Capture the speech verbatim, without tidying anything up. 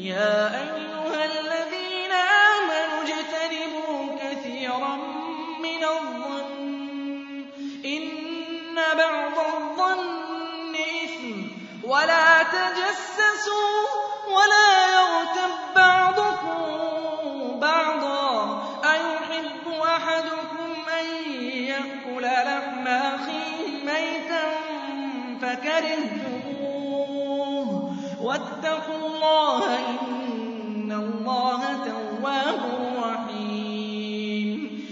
يَا أَيُّهَا الَّذِينَ آمَنُوا اجْتَنِبُوا كَثِيرًا مِّنَ الظَّنِّ إِنَّ بَعْضَ الظَّنِّ إِثْمٌ وَلَا تَجَسَّسُوا وَلَا يَغْتَب بَّعْضُكُم بَعْضًا أَيُحِبُّ أَحَدُكُمْ أَن يَأْكُلَ لَحْمَ أَخِيهِ مَيْتًا فَكَرِهْتُمُوهُ ۚ وَاتَّقُوا اللَّهَ ۖ إِنَّ اللَّهَ تَوَّابٌ